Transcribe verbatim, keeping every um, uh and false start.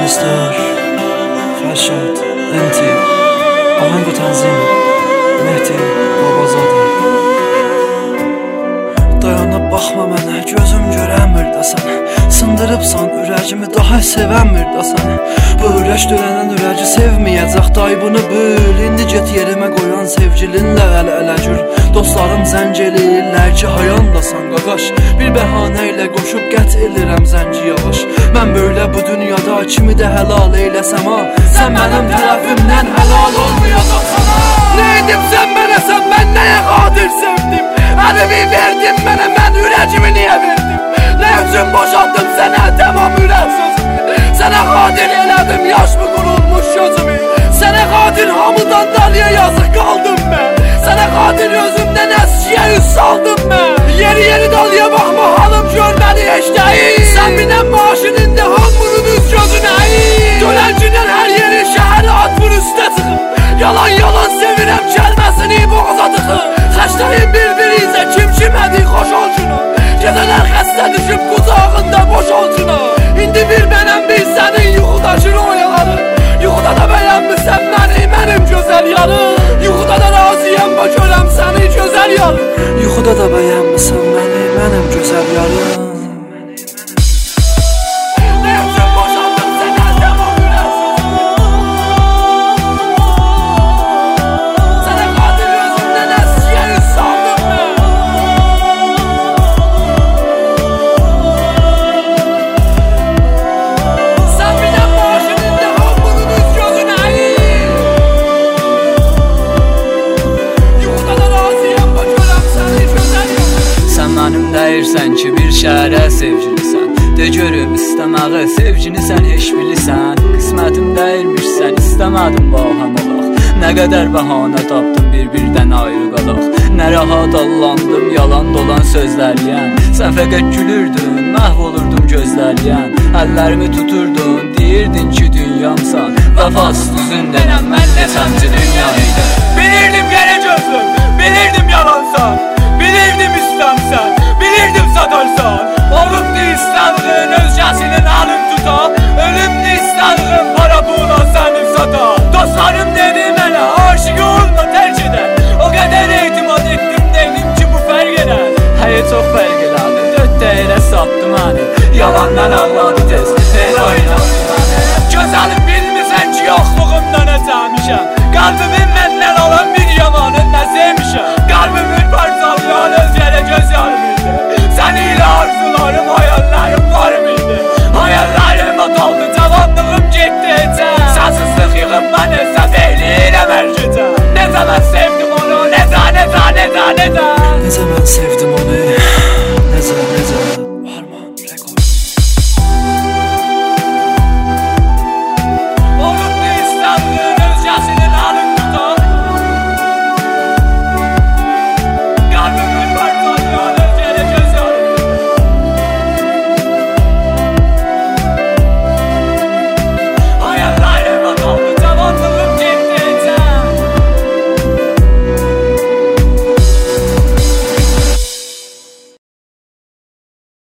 Restore, Rashad, Enti, Ahang Tanzim, Mehdi, Babazade. Dayanıb baxma mənə, gözüm görəmir də sən. Sındırıbsan ürəyimi, daha sevəmir də sən. Bu ürək dönənən ürəci sevməyəcək. Day bunu bül, indi get yerimə qoyan sevgilinlə əl-ələ gül. Dostlarım zəng eləyirlər ki, hayandasan qaqaş. Bir bəhanə ilə qoşub qət elirəm zəngi yavaş. Mən böyle bu dünyada kimi də həlal eyləsəm ha. Sən mənim tərəfimdən həlal olmayacaqsan ha. Nə edib sən mənə, sən mən nəyə qadir sevdim. Əlimi verdim mənə, mən ürəcimi niyə verdim. Nə üçün boşaldım sənə tamam ürək sözümü. Sənə qadir elədim yaş mı qurulmuş gözümü. Sənə qadir hamıdan dalıya yazıq qaldım mən. Sənə qadir özümdən əskiyə üz saldım mən. Yeri yeri dalıya baxma halım görməli eşdəyi. Sən minən maaşın indi hamının üz gözünə. Dönəncindən hər yeri şəhəri atmır üstə çıxır. Yalan yalan sevirəm kəlməsini boğaza tıxır. Xəşləyin bir-birinizə kim kimədik xoş olcunu. Gecələr xəstə düşüb qucağında boş olcuna. İndi bir mənəm bir sənin yuxudaşını oyaları. Yuxuda da bəyənmirsən məni, mənim gözəl yarım. Yuxuda da razıyam bu görəm səni gözəl yarım. Yuxuda da bəyənmirsən məni, mənim gözəl yarım. Deyirsən ki bir şəhərə sevgilisən. De görüm istəməği sevgini sən heç bilirsən. Qismətim deyilmiş sən istəmədin baham olaq. Nə qədər bəhanə tapdım bir-birdən ayrı qalaq. Nə rahat allandım yalan dolan sözlərliyən. Sən fəqət gülürdün, məhv olurdum gözlərliyən. Əllərimi tuturdun, deyirdin ki dünyamsan. Vəfasız düzün denən mən neçənci dünyaydı. Bilirdim gərə gözlüm, bilirdim yalansan. Bilirdim İslamsan, bilirdim satarsan. Olubdu İslamlığın özcəsinin alım tuta. Ölümdü İslamlığın para pula səni sata. Dostlarım dedi mənə aşık olma tərk edər. O qədər etimad etdim deydim ki bu fərq edər. Həyə çox fərq elədi, dörd dəyərə satdı məni. Yalandan ağladı tez, el oynadı məni. Gözəlim bilmirsən ki yoxluğumdan əzəmişəm. Qalbimin məndən olan bir yamanın nə sevmişəm. Qalbimin